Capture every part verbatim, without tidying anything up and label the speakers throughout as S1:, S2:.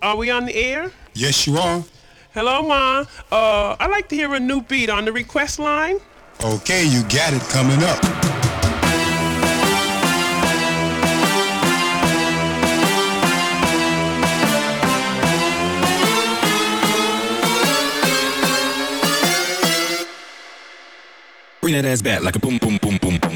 S1: Are we on the air?
S2: Yes, you are.
S1: Hello, Ma. Uh, I'd like to hear a new beat on the request line.
S2: Okay, you got it coming up.
S3: Bring that ass back like a boom, boom, boom, boom, boom.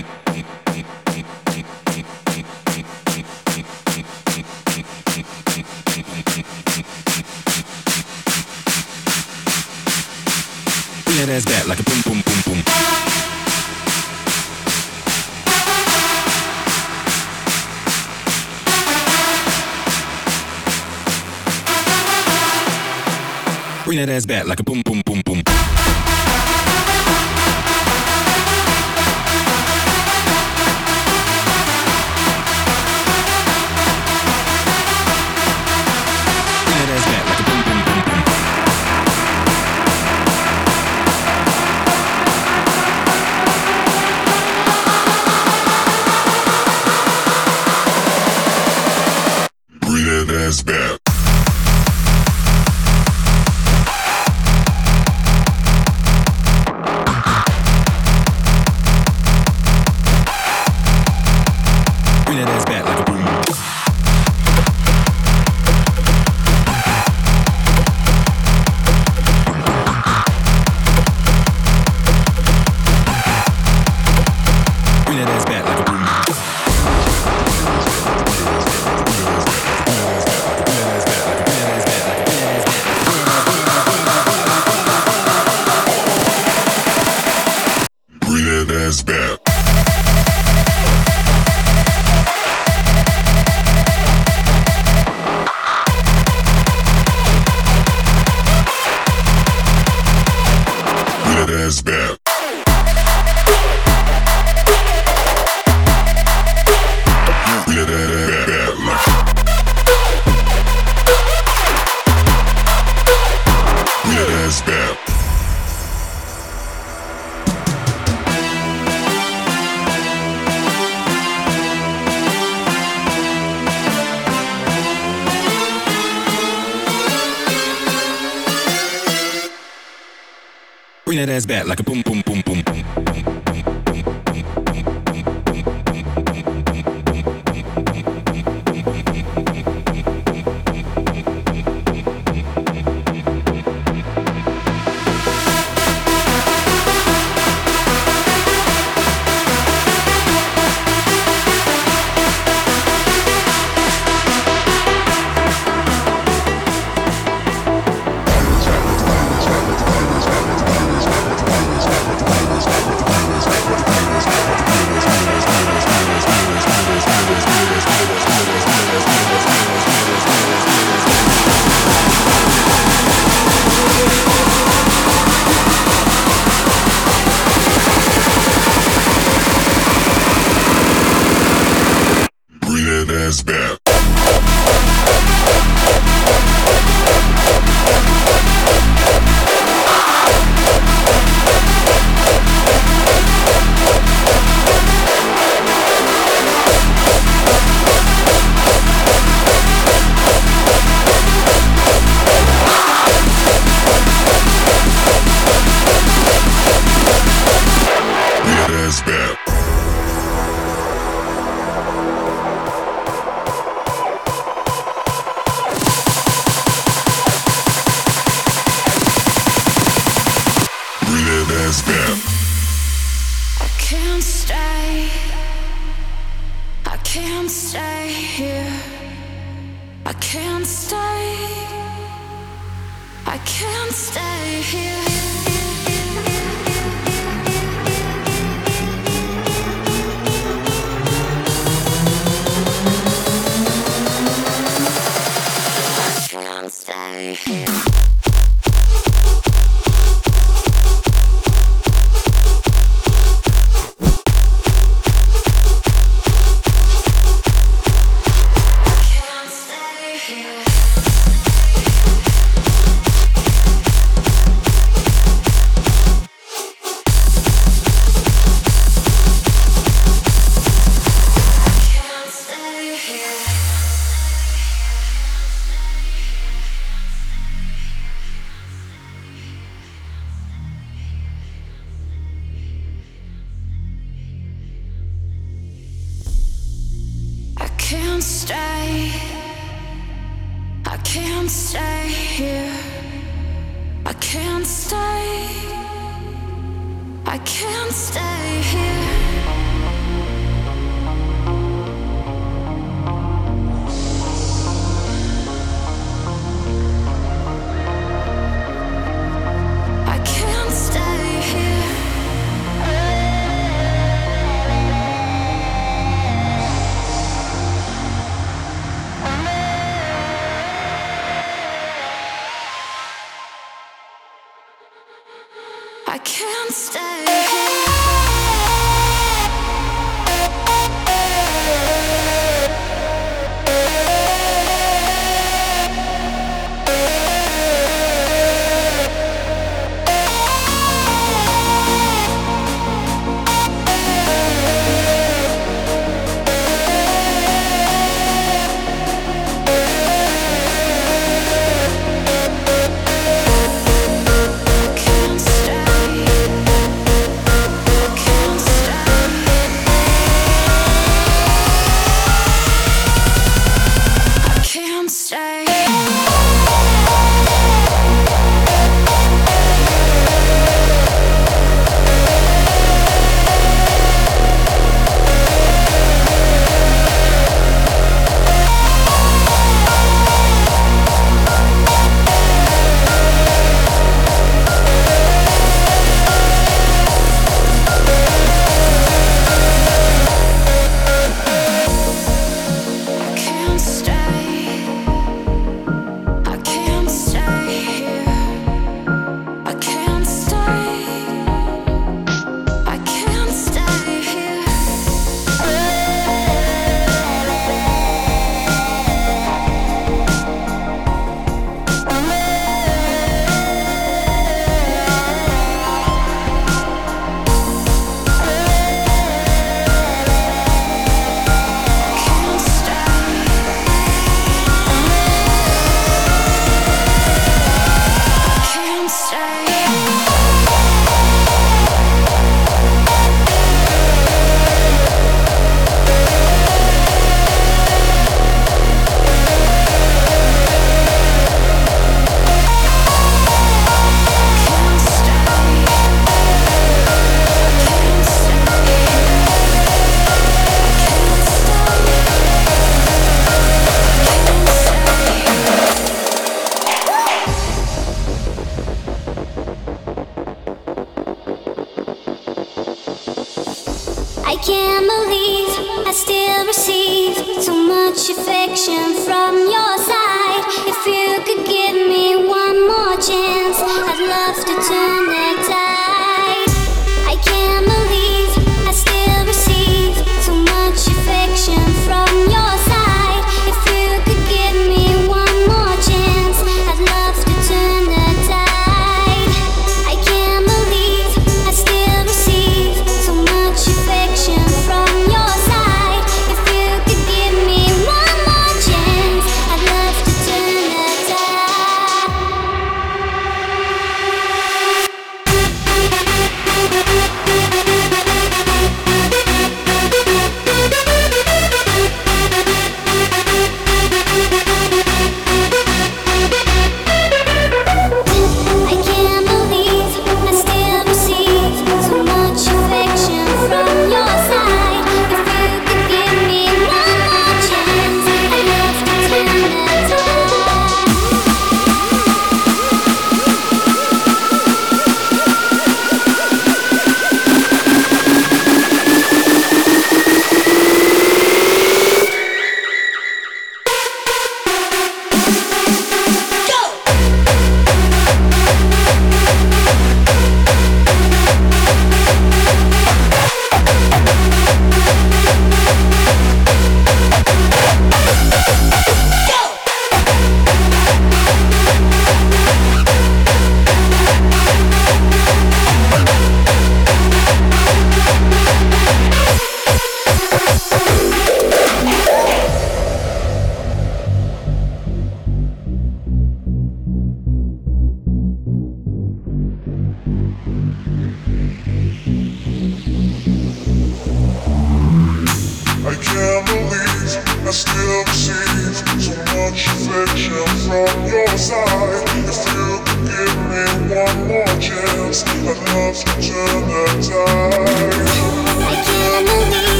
S3: Bring that ass back like a boom, boom, boom, boom. Bring that ass back like a boom, boom, boom, boom.
S2: Ass back.
S3: Bring that ass back like a boom. Bring that ass back like a boom.
S2: Ass back. Bring that ass back. Bring that ass back. Bring that ass back.
S3: Bring that ass back like a boom, boom, boom, boom, boom.
S2: Ass back. Ass back. Ass back.
S4: I can't stay. I can't stay here. I can't stay. I can't stay here. I can't stay here. stay. I can't stay here. I can't stay. I can't stay here. I can't stay here. I can't stay here. Can't stay. Can't stay. Can't stay. Can't stay. I can't stay here. I can't stay. I can't stay here. Can't stay. Can't stay. Can't stay. Can't
S5: I can't believe I still receive so much affection from your side. If you could give me one more chance, I'd love to turn the tide. I can't believe I still receive so much affection from your side. If you could give me one more chance, I'd love to turn the tide. I can't believe I still receive so much affection from your side. If you could give me one more chance, I'd love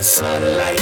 S3: that sunlight.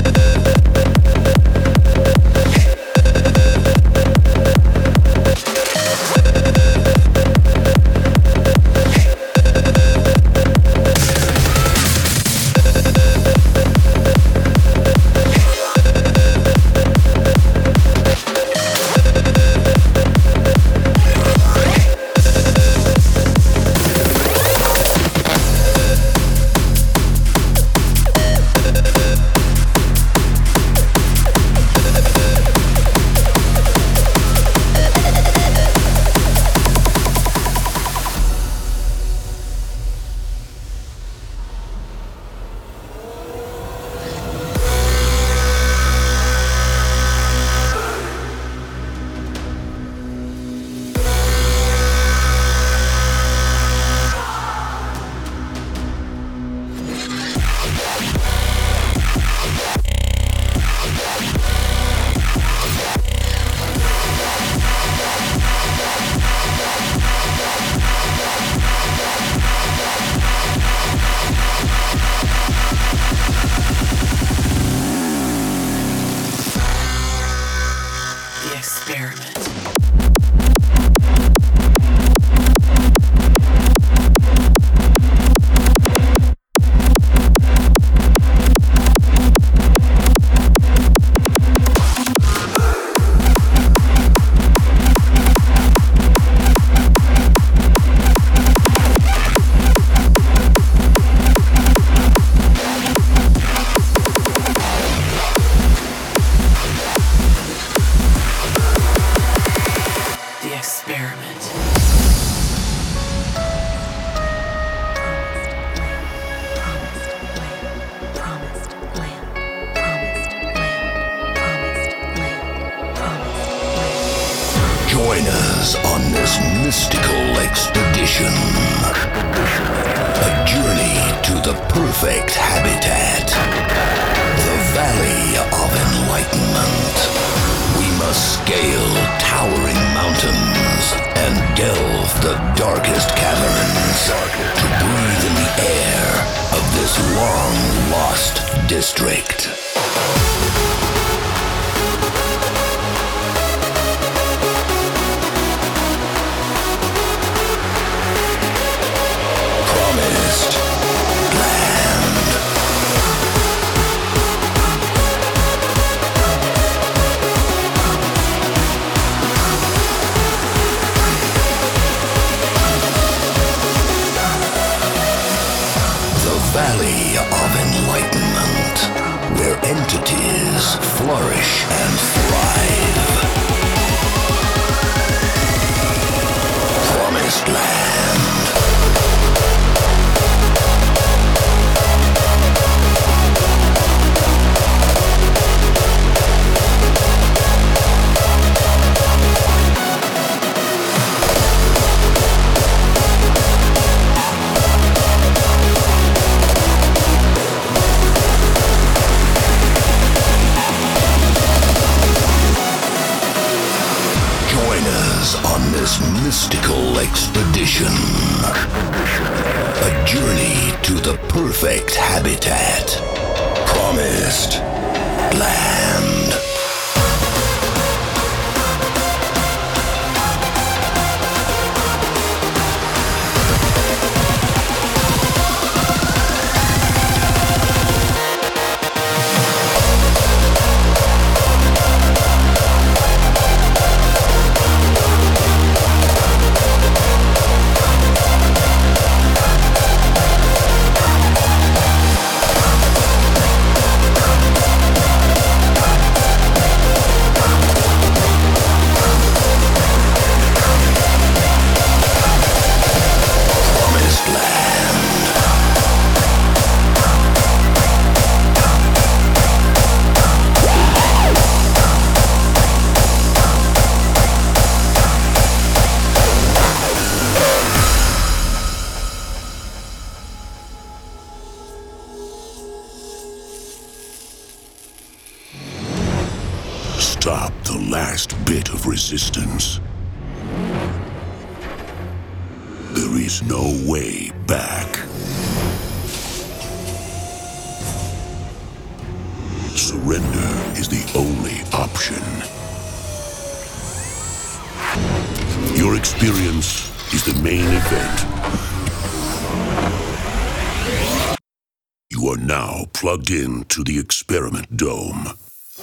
S6: Join us on this mystical expedition. A journey to the perfect habitat. The Valley of Enlightenment. We must scale towering mountains and delve the darkest caverns to breathe in the air of this long-lost district. Promised Land. The Valley of Enlightenment, where entities flourish and thrive. Promised Land. On this mystical expedition, a journey to the perfect habitat. Promised Land.
S2: Stop the last bit of resistance. There is no way back. Surrender is the only option. Your experience is the main event. You are now plugged in to the Experiment Dome.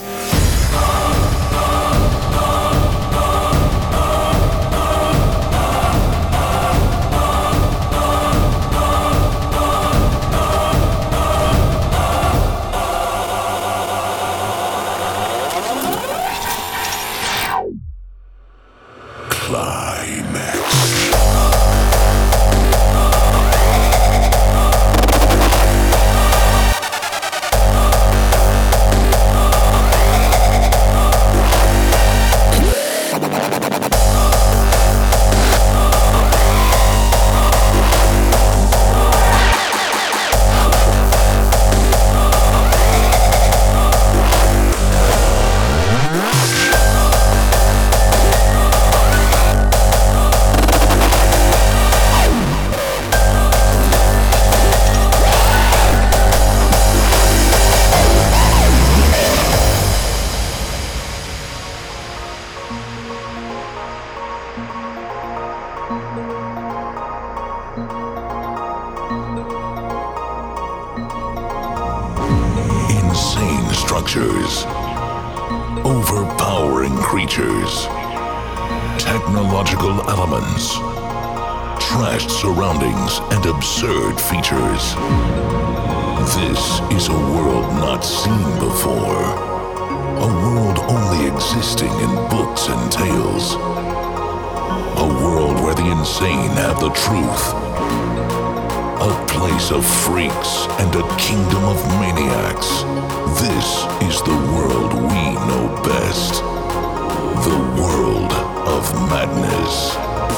S2: Insane structures, overpowering creatures, technological elements, trashed surroundings, and absurd features. This is a world not seen before. A world only existing in books and tales. A world where the insane have the truth. A place of freaks and a kingdom of maniacs. This is the world we know best. The world of madness.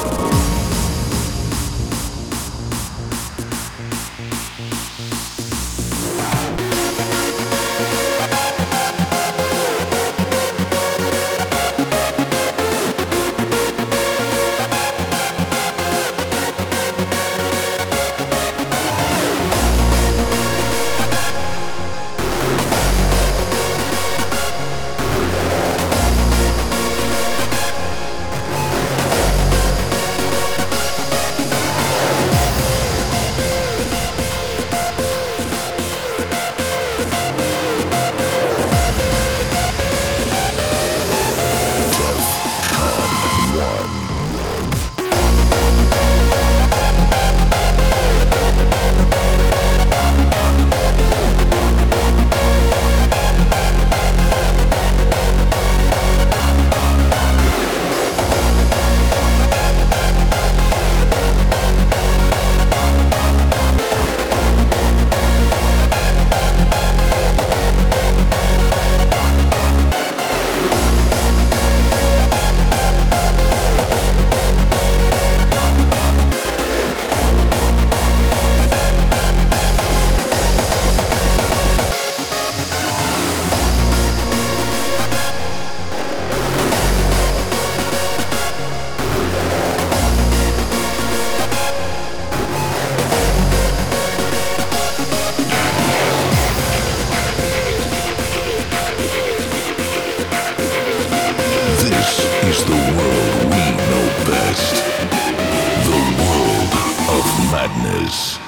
S2: Madness.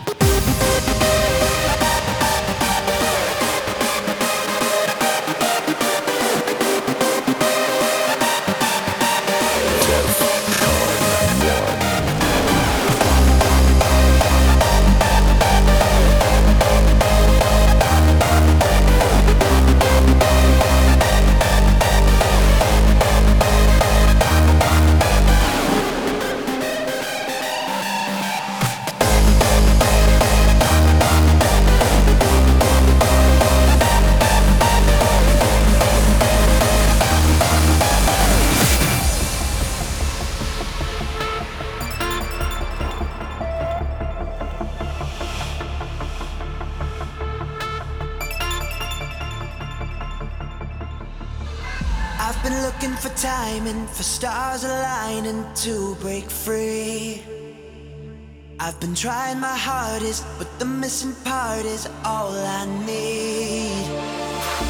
S7: I've been looking for timing, for stars aligning to break free. I've been trying my hardest, but the missing part is all I need.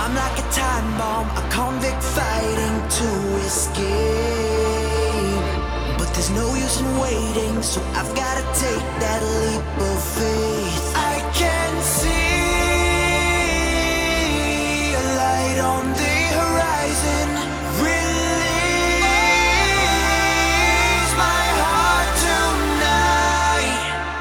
S7: I'm like a time bomb, a convict fighting to escape. But there's no use in waiting, so I've gotta take that leap of faith. I can see a light on the horizon. Release my heart tonight.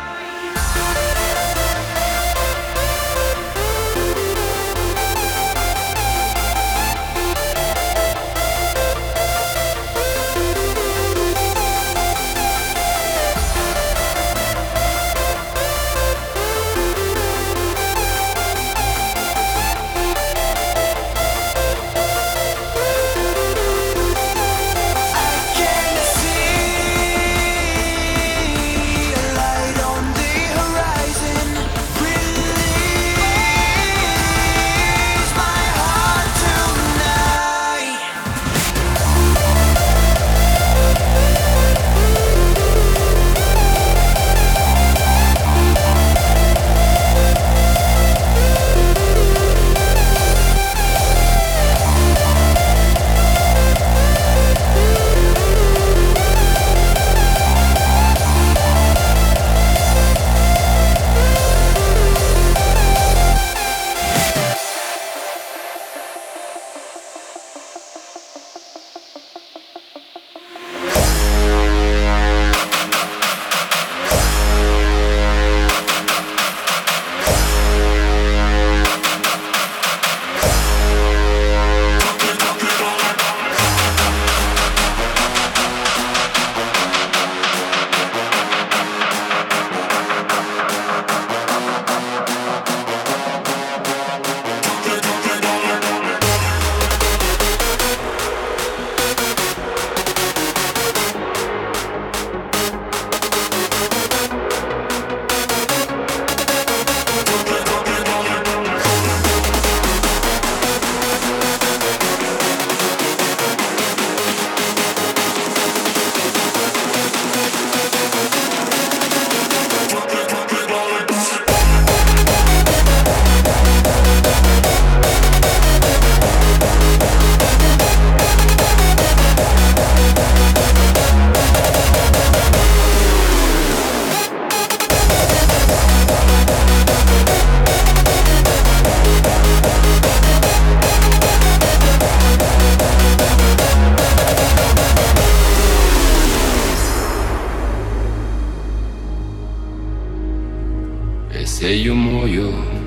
S8: Se io muoio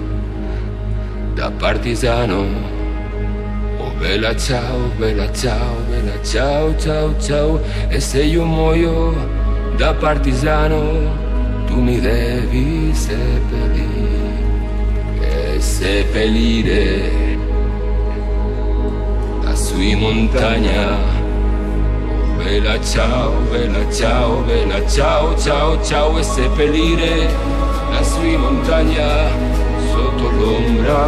S8: da partigiano, oh bella ciao, bella ciao, bella ciao, ciao, ciao. E se io muoio da partigiano, tu mi devi seppellire, e seppellire lassù in montagna. Oh bella ciao, bella ciao, bella ciao, ciao, ciao. E seppellire lassù in montagna, sotto l'ombra